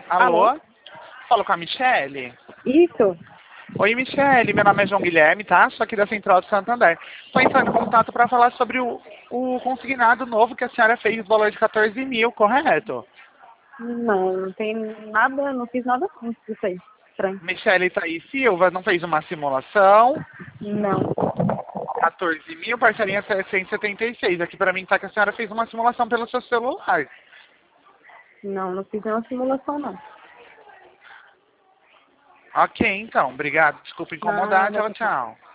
Alô? Alô? Falo com a Michele? Isso? Oi, Michele. Meu nome é João Guilherme, tá? Sou aqui da Central de Santander. Estou entrando em contato para falar sobre o consignado novo que a senhora fez, valor de 14 mil, correto? Não tem nada, não fiz nada com isso aí. Estranho. Michele Thaís Silva não fez uma simulação. Não. 14 mil, parcelinha 776. Aqui para mim tá que a senhora fez uma simulação pelo seu celular. Não, não fiz nenhuma simulação, não. Ok, então. Obrigado. Desculpa incomodar. Nada, Tchau, tchau.